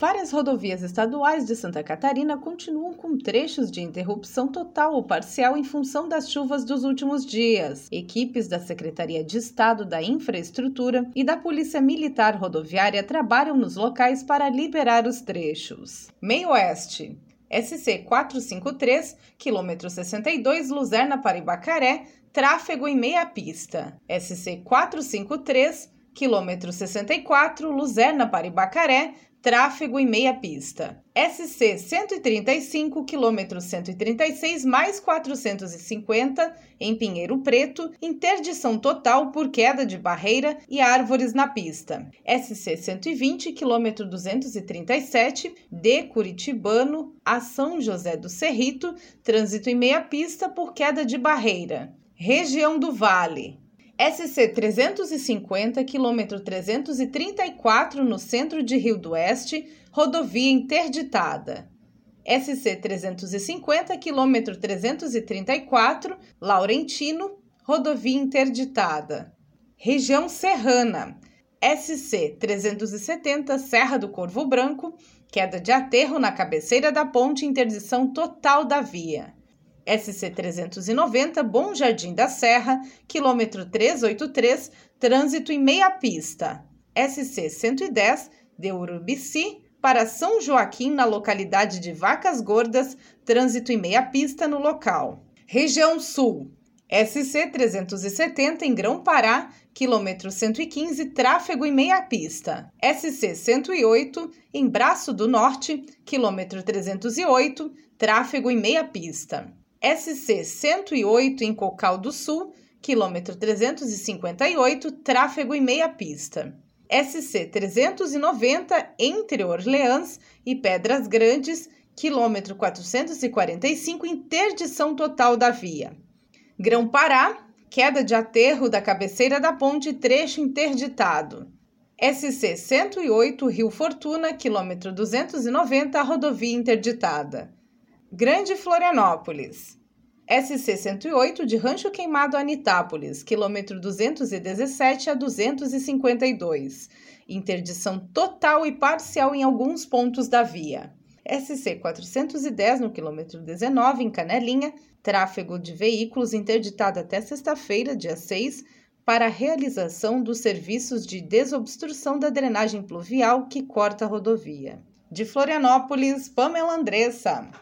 Várias rodovias estaduais de Santa Catarina continuam com trechos de interrupção total ou parcial em função das chuvas dos últimos dias. Equipes da Secretaria de Estado da Infraestrutura e da Polícia Militar Rodoviária trabalham nos locais para liberar os trechos. Meio Oeste. SC 453, quilômetro 62, Luzerna para Ibacaré, tráfego em meia pista. SC 453, quilômetro 64, Luzerna para Ibacaré, tráfego em meia pista. SC 135, quilômetro 136, mais 450, em Pinheiro Preto, interdição total por queda de barreira e árvores na pista. SC 120, quilômetro 237, de Curitibano a São José do Cerrito, trânsito em meia pista por queda de barreira. Região do Vale. SC 350, quilômetro 334, no centro de Rio do Oeste, rodovia interditada. SC 350, quilômetro 334, Laurentino, rodovia interditada. Região Serrana. SC 370, Serra do Corvo Branco, queda de aterro na cabeceira da ponte, interdição total da via. SC 390, Bom Jardim da Serra, quilômetro 383, trânsito em meia pista. SC 110, de Urubici para São Joaquim, na localidade de Vacas Gordas, trânsito em meia pista no local. Região Sul. SC 370, em Grão-Pará, quilômetro 115, tráfego em meia pista. SC 108, em Braço do Norte, quilômetro 308, tráfego em meia pista. SC 108, em Cocal do Sul, quilômetro 358, tráfego em meia pista. SC 390, entre Orleans e Pedras Grandes, quilômetro 445, interdição total da via. Grão-Pará, queda de aterro da cabeceira da ponte, trecho interditado. SC 108, Rio Fortuna, quilômetro 290, rodovia interditada. Grande Florianópolis. SC 108, de Rancho Queimado a Anitápolis, quilômetro 217 a 252. Interdição total e parcial em alguns pontos da via. SC 410, no quilômetro 19, em Canelinha, tráfego de veículos interditado até sexta-feira, dia 6, para a realização dos serviços de desobstrução da drenagem pluvial que corta a rodovia. De Florianópolis, Pamela Andressa.